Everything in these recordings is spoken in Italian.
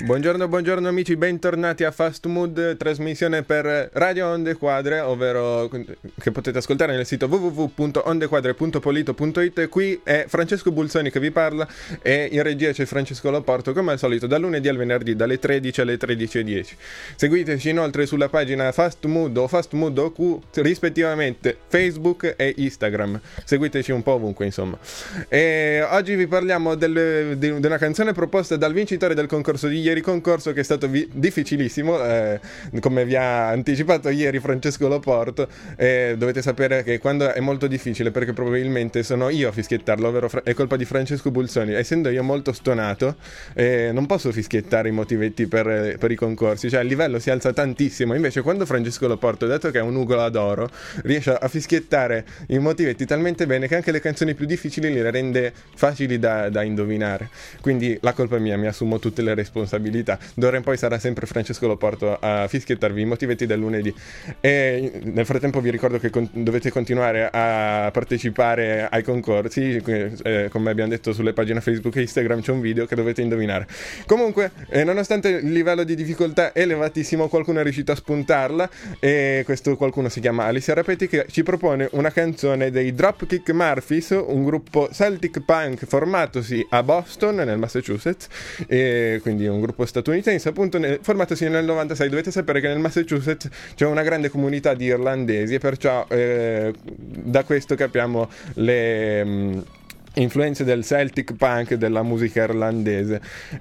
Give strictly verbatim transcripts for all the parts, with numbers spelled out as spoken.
Buongiorno, buongiorno amici, bentornati a Fast Mood, trasmissione per Radio Onde Quadre, ovvero che potete ascoltare nel sito w w w punto ondequadre punto polito punto i t. Qui è Francesco Bulzoni che vi parla e in regia c'è Francesco Loporto, come al solito dal lunedì al venerdì dalle tredici alle tredici e dieci. Seguiteci inoltre sulla pagina Fast Mood o Fast Mood O Q, rispettivamente Facebook e Instagram. Seguiteci un po' ovunque, insomma. E oggi vi parliamo del, di, di una canzone proposta dal vincitore del concorso di ieri, concorso che è stato vi- difficilissimo, eh, come vi ha anticipato ieri Francesco Loporto. Eh, dovete sapere che quando è molto difficile, perché probabilmente sono io a fischiettarlo, ovvero fra- è colpa di Francesco Bulzoni, essendo io molto stonato, eh, non posso fischiettare i motivetti per, per i concorsi, cioè il livello si alza tantissimo. Invece quando Francesco Loporto, dato che è un ugola d'oro, riesce a fischiettare i motivetti talmente bene che anche le canzoni più difficili le rende facili da, da indovinare. Quindi la colpa è mia, mi assumo tutte le responsabilità. D'ora in poi sarà sempre Francesco Loporto a fischiettarvi i motivetti del lunedì. E nel frattempo vi ricordo che con- dovete continuare a partecipare ai concorsi, eh, come abbiamo detto sulle pagine Facebook e Instagram c'è un video che dovete indovinare. Comunque, eh, nonostante il livello di difficoltà elevatissimo, qualcuno è riuscito a spuntarla, e questo qualcuno si chiama Alicia Rapetti, che ci propone una canzone dei Dropkick Murphys, un gruppo Celtic punk formatosi a Boston nel Massachusetts, e quindi un gruppo statunitense, appunto, nel, formatosi nel novantasei. Dovete sapere che nel Massachusetts c'è una grande comunità di irlandesi e perciò eh, da questo capiamo le mh, influenze del Celtic punk, della musica irlandese.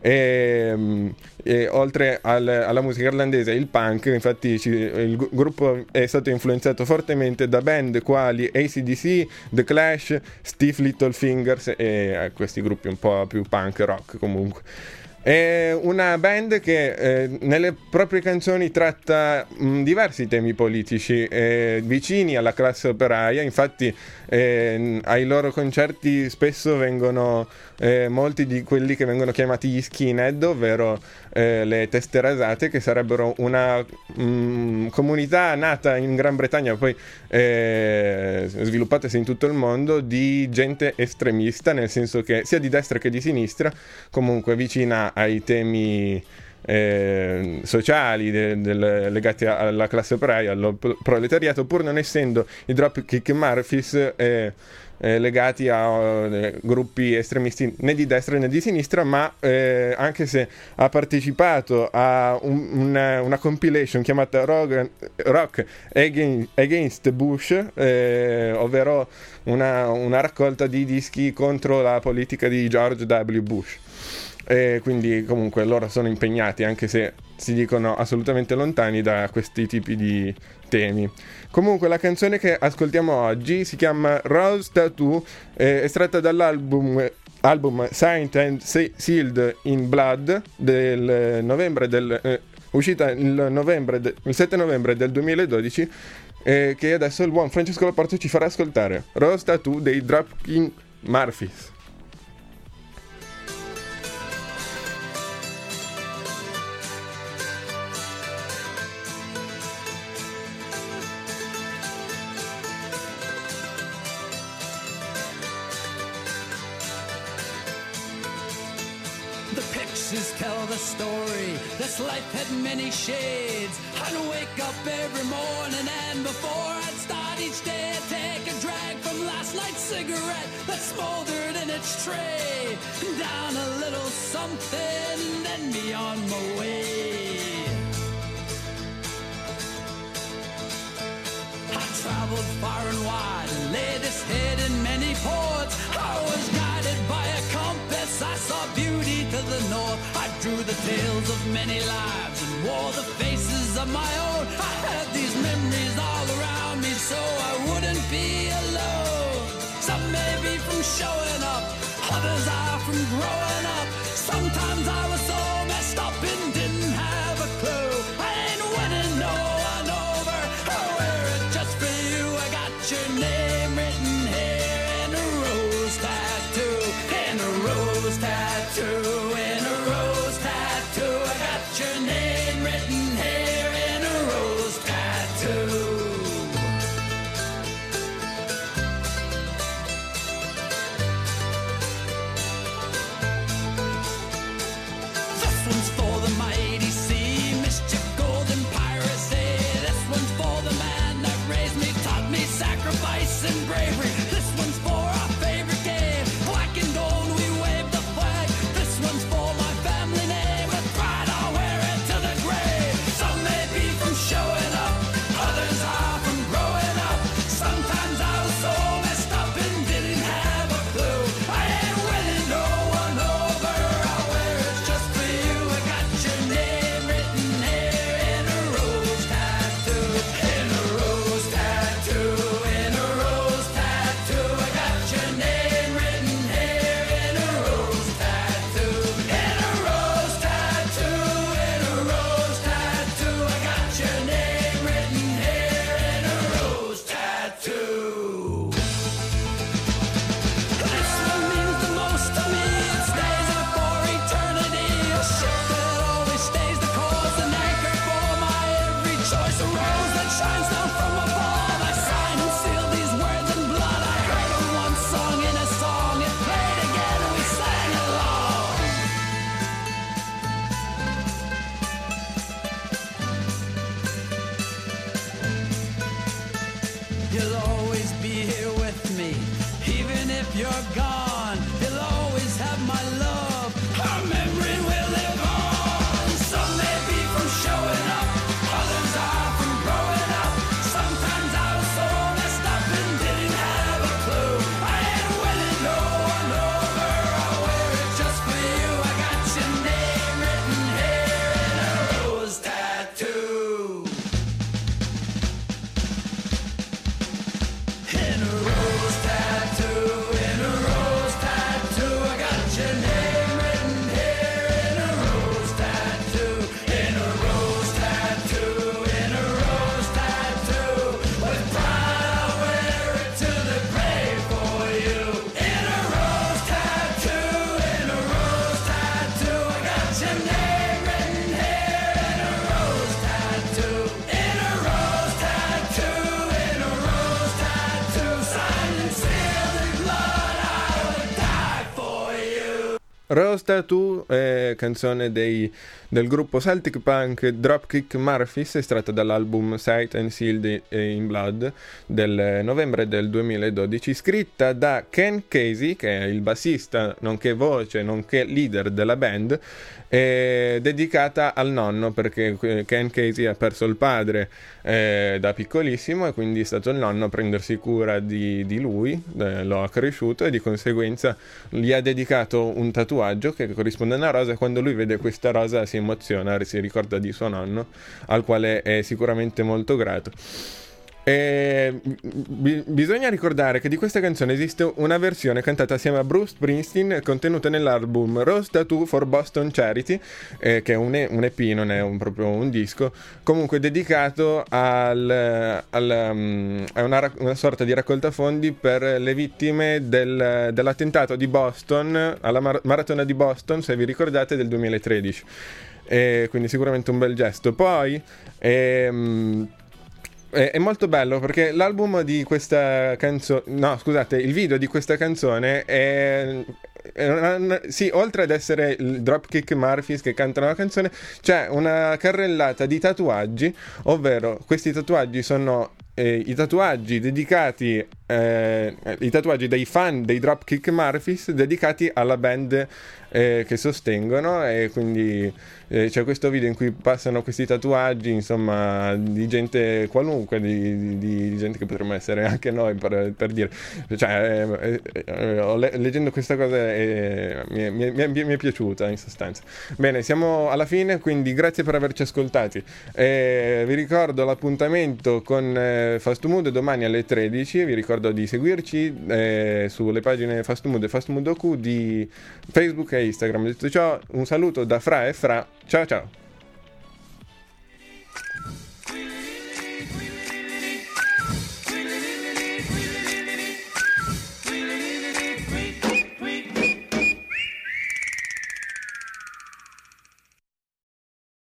E, e oltre al, alla musica irlandese e il punk, infatti ci, il gu- gruppo è stato influenzato fortemente da band quali A C D C, The Clash, Stiff Little Fingers e eh, questi gruppi un po' più punk rock comunque. È una band che eh, nelle proprie canzoni tratta mh, diversi temi politici eh, vicini alla classe operaia. Infatti eh, ai loro concerti spesso vengono eh, molti di quelli che vengono chiamati gli skinhead, ovvero eh, le teste rasate, che sarebbero una mh, comunità nata in Gran Bretagna, poi eh, sviluppatasi in tutto il mondo, di gente estremista, nel senso che sia di destra che di sinistra, comunque vicina ai temi eh, sociali de, de, legati alla classe operaia, al proletariato, pur non essendo i Dropkick Murphys eh, eh, legati a eh, gruppi estremisti né di destra né di sinistra, ma eh, anche se ha partecipato a un, una, una compilation chiamata Rock, Rock Against, Against Bush, eh, ovvero una, una raccolta di dischi contro la politica di George W. Bush. E quindi comunque loro sono impegnati, anche se si dicono assolutamente lontani da questi tipi di temi. Comunque la canzone che ascoltiamo oggi si chiama Rose Tattoo, eh, estratta dall'album album Signed and Sealed in Blood del novembre del eh, uscita il novembre de, il sette novembre del duemiladodici, eh, che adesso il buon Francesco Loporto ci farà ascoltare. Rose Tattoo dei Dropkick Murphys. The pictures tell the story. This life had many shades. I'd wake up every morning and before I'd start each day I'd take a drag from last night's cigarette that smoldered in its tray. Down a little something and then be on my way. I traveled far and wide and laid this head in many ports. I was guided by a compass, I saw beauty to the north. I drew the tales of many lives and wore the faces of my own. I had these memories all around me so I wouldn't be alone. Some may be from showing up, others are from growing up. Sometimes I was so messed up and didn't have a clue. I ain't winning no one over, I wear it just for you. I got your name written here in a rose tattoo, in a rose tattoo, in a rose tattoo. I got your name written here in a are gone, you'll always have my love. Our memory will live on. Some may be from showing up, others are from growing up. Sometimes I was so messed up and didn't have a clue. I ain't winning no one over, I'll wear it just for you. I got your name written here in a rose tattoo. In a rose tattoo, in a rose tattoo, I got your name written here in a rose tattoo, in a rose tattoo, in a rose tattoo. With pride I'll wear it to the grave for you. In a rose tattoo, in a rose tattoo, I got your name written here in a rose tattoo, in a rose tattoo, in a rose tattoo, signed and sealed in blood, I would die for you. Rose Tattoo è canzone dei, del gruppo Celtic Punk Dropkick Murphys, estratta dall'album Sight and Sealed in Blood del novembre del duemiladodici, scritta da Ken Casey, che è il bassista nonché voce nonché leader della band, e dedicata al nonno, perché Ken Casey ha perso il padre eh, da piccolissimo e quindi è stato il nonno a prendersi cura di, di lui, eh, lo ha cresciuto e di conseguenza gli ha dedicato un tatuaggio che corrisponde a una rosa, e quando lui vede questa rosa si emoziona, si ricorda di suo nonno, al quale è sicuramente molto grato. E b- bisogna ricordare che di questa canzone esiste una versione cantata assieme a Bruce Springsteen, contenuta nell'album Rose Tattoo for Boston Charity, eh, che è un, e- un E P, non è un, proprio un disco, comunque dedicato al, al, um, a una, ra- una sorta di raccolta fondi per le vittime del, dell'attentato di Boston, alla mar- maratona di Boston, se vi ricordate, del duemilatredici. E quindi sicuramente un bel gesto. Poi ehm, è molto bello perché l'album di questa canzone, no scusate, il video di questa canzone è, è una, sì, oltre ad essere il Dropkick Murphys che cantano la canzone, c'è una carrellata di tatuaggi, ovvero questi tatuaggi sono eh, i tatuaggi dedicati eh, i tatuaggi dei fan dei Dropkick Murphys dedicati alla band eh, che sostengono, e quindi eh, c'è questo video in cui passano questi tatuaggi, insomma, di gente qualunque, di, di, di gente che potremmo essere anche noi, per, per dire, cioè eh, eh, le, leggendo questa cosa eh, mi, mi, mi, mi è piaciuta in sostanza. Bene, siamo alla fine, quindi grazie per averci ascoltati. Eh, vi ricordo l'appuntamento con eh, Fast Mood domani alle tredici, vi ricordo di seguirci eh, sulle pagine Fast Mood e Fast Mood O Q di Facebook e Instagram. Detto ciò, un saluto da Fra e Fra, ciao ciao!